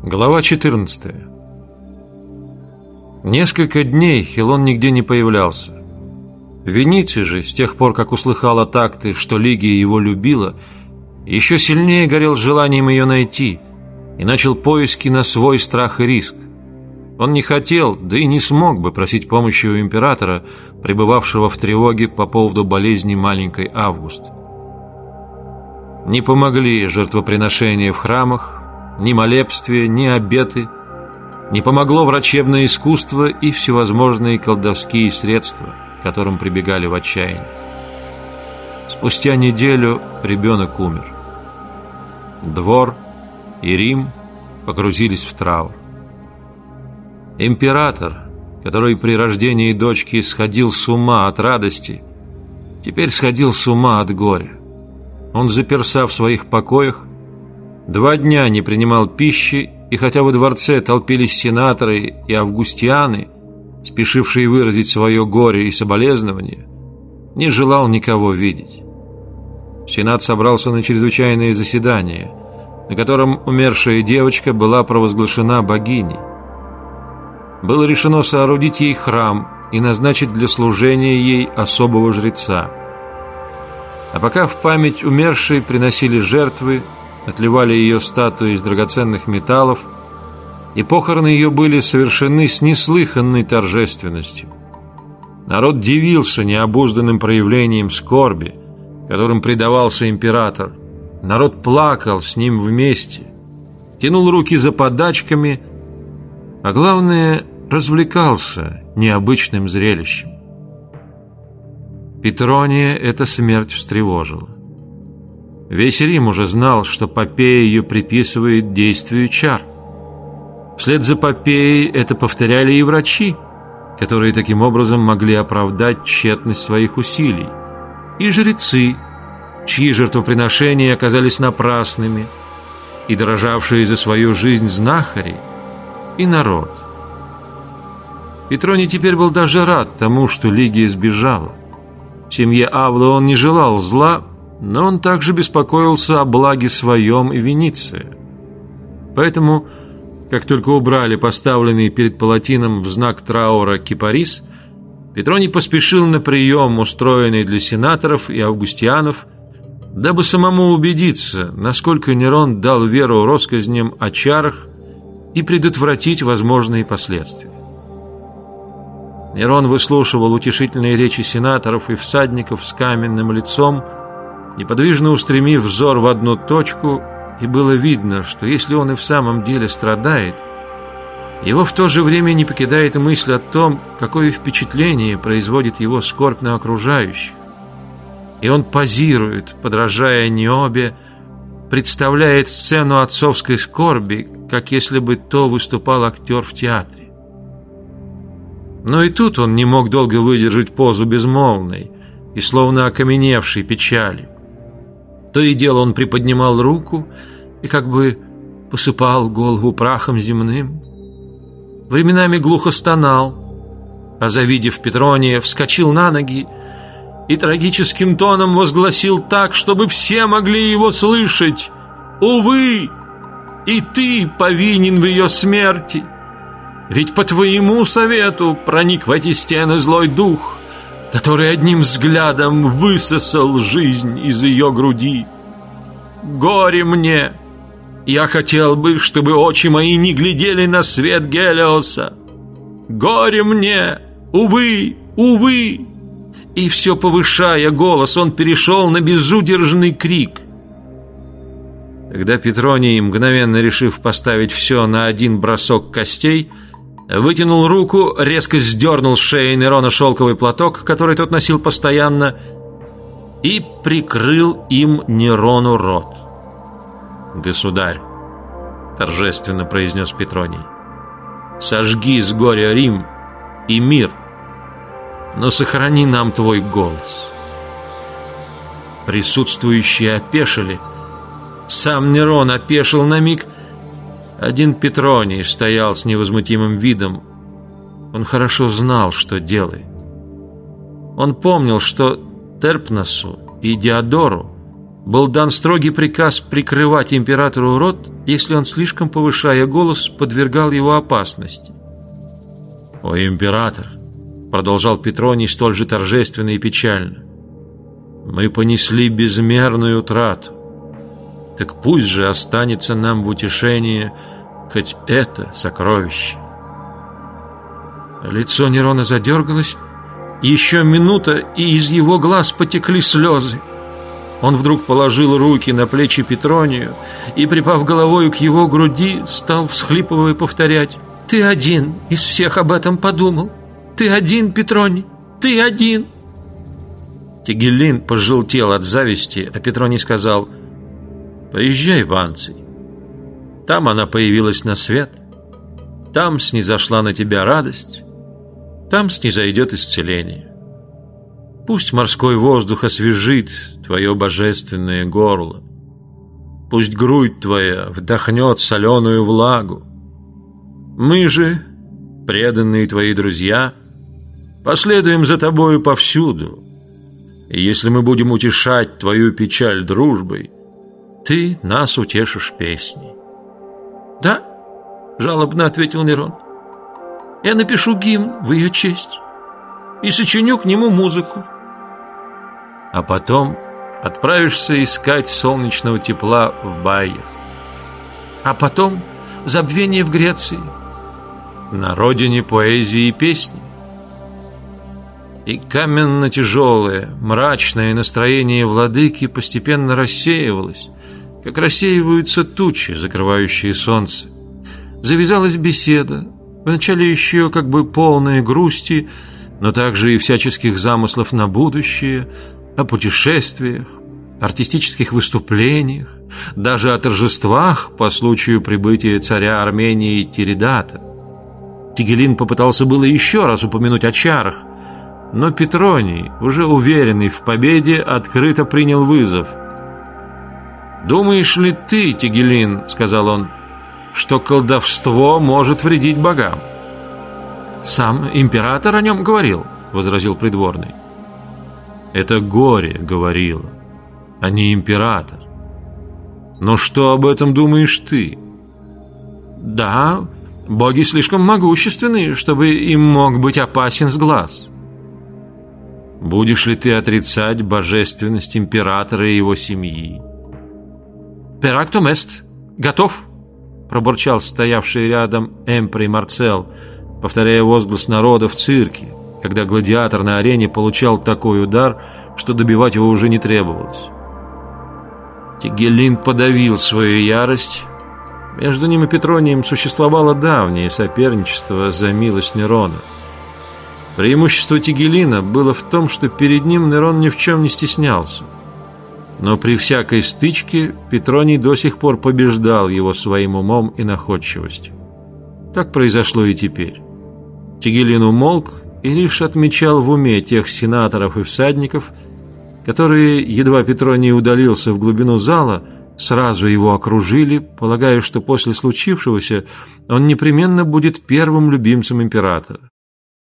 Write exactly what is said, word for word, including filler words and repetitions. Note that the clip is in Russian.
Глава четырнадцатая. Несколько дней Хилон нигде не появлялся. Вениций же, с тех пор, как услыхал от Акты, что Лигия его любила, еще сильнее горел желанием ее найти и начал поиски на свой страх и риск. Он не хотел, да и не смог бы просить помощи у императора, пребывавшего в тревоге по поводу болезни маленькой Августы. Не помогли жертвоприношения в храмах, ни молебствия, ни обеты, не помогло врачебное искусство и всевозможные колдовские средства, к которым прибегали в отчаянии. Спустя неделю ребенок умер. Двор и Рим погрузились в траур. Император, который при рождении дочки сходил с ума от радости, теперь сходил с ума от горя. Он заперся в своих покоях, два дня не принимал пищи, и хотя во дворце толпились сенаторы и августианы, спешившие выразить свое горе и соболезнование, не желал никого видеть. Сенат собрался на чрезвычайное заседание, на котором умершая девочка была провозглашена богиней. Было решено соорудить ей храм и назначить для служения ей особого жреца. А пока в память умершей приносили жертвы, отливали ее статуи из драгоценных металлов, и похороны ее были совершены с неслыханной торжественностью. Народ дивился необузданным проявлением скорби, которым предавался император. Народ плакал с ним вместе, тянул руки за подачками, а главное, развлекался необычным зрелищем. Петрония эта смерть встревожила. Весь Рим уже знал, что Попея ее приписывает действию чар. Вслед за Попеей это повторяли и врачи, которые таким образом могли оправдать тщетность своих усилий, и жрецы, чьи жертвоприношения оказались напрасными, и дрожавшие за свою жизнь знахари, и народ. Петроний теперь был даже рад тому, что Лигия сбежала. Семье Авла он не желал зла, но он также беспокоился о благе своем и Вениции. Поэтому, как только убрали поставленный перед палатином в знак траура кипарис, Петроний поспешил на прием, устроенный для сенаторов и августианов, дабы самому убедиться, насколько Нерон дал веру россказням о чарах и предотвратить возможные последствия. Нерон выслушивал утешительные речи сенаторов и всадников с каменным лицом, неподвижно устремив взор в одну точку, и было видно, что если он и в самом деле страдает, его в то же время не покидает мысль о том, какое впечатление производит его скорбь на окружающих. И он позирует, подражая Ниобе, представляет сцену отцовской скорби, как если бы то выступал актер в театре. Но и тут он не мог долго выдержать позу безмолвной и словно окаменевшей печали. То и дело он приподнимал руку и как бы посыпал голову прахом земным. Временами глухо стонал, а, завидев Петрония, вскочил на ноги и трагическим тоном возгласил так, чтобы все могли его слышать: «Увы, и ты повинен в ее смерти, ведь по твоему совету проник в эти стены злой дух, который одним взглядом высосал жизнь из ее груди. Горе мне! Я хотел бы, чтобы очи мои не глядели на свет Гелиоса. Горе мне! Увы, увы!» И все повышая голос, он перешел на безудержный крик. Тогда Петроний, мгновенно решив поставить все на один бросок костей, вытянул руку, резко сдернул с шеи Нерона шелковый платок, который тот носил постоянно, и прикрыл им Нерону рот. «Государь», — торжественно произнес Петроний, — «сожги с горя Рим и мир, но сохрани нам твой голос». Присутствующие опешили. Сам Нерон опешил на миг. Один Петроний стоял с невозмутимым видом. Он хорошо знал, что делает. Он помнил, что Терпносу и Диодору был дан строгий приказ прикрывать императору рот, если он, слишком повышая голос, подвергал его опасности. «О, император!» — продолжал Петроний столь же торжественно и печально. «Мы понесли безмерную утрату. Так пусть же останется нам в утешение хоть это сокровище». Лицо Нерона задергалось. Еще минута, и из его глаз потекли слезы. Он вдруг положил руки на плечи Петронию и, припав головою к его груди, стал, всхлипывая, повторять: «Ты один из всех об этом подумал. Ты один, Петроний, ты один». Тигелин пожелтел от зависти, а Петроний сказал: «Поезжай в Анций. Там она появилась на свет. Там снизошла на тебя радость. Там снизойдет исцеление. Пусть морской воздух освежит твое божественное горло. Пусть грудь твоя вдохнет соленую влагу. Мы же, преданные твои друзья, последуем за тобою повсюду. И если мы будем утешать твою печаль дружбой, ты нас утешишь песней». «Да», — жалобно ответил Нерон, — «я напишу гимн в ее честь и сочиню к нему музыку». «А потом отправишься искать солнечного тепла в Баиях. А потом забвение в Греции, на родине поэзии и песни». И каменно-тяжелое, мрачное настроение владыки постепенно рассеивалось, как рассеиваются тучи, закрывающие солнце. Завязалась беседа, вначале еще как бы полная грусти, но также и всяческих замыслов на будущее, о путешествиях, артистических выступлениях, даже о торжествах по случаю прибытия царя Армении Тиридата. Тигелин попытался было еще раз упомянуть о чарах, но Петроний, уже уверенный в победе, открыто принял вызов. «Думаешь ли ты, Тигелин, — сказал он, — что колдовство может вредить богам?» «Сам император о нем говорил, — возразил придворный. «Это горе говорило, а не император. Но что об этом думаешь ты?» «Да, боги слишком могущественны, чтобы им мог быть опасен с глаз». «Будешь ли ты отрицать божественность императора и его семьи?» «Перактум эст, готов», — пробурчал стоявший рядом Эмприй Марцел, повторяя возглас народа в цирке, когда гладиатор на арене получал такой удар, что добивать его уже не требовалось. Тигелин подавил свою ярость. Между ним и Петронием существовало давнее соперничество за милость Нерона. Преимущество Тигелина было в том, что перед ним Нерон ни в чем не стеснялся. Но при всякой стычке Петроний до сих пор побеждал его своим умом и находчивостью. Так произошло и теперь. Тигелин умолк и лишь отмечал в уме тех сенаторов и всадников, которые, едва Петроний удалился в глубину зала, сразу его окружили, полагая, что после случившегося он непременно будет первым любимцем императора.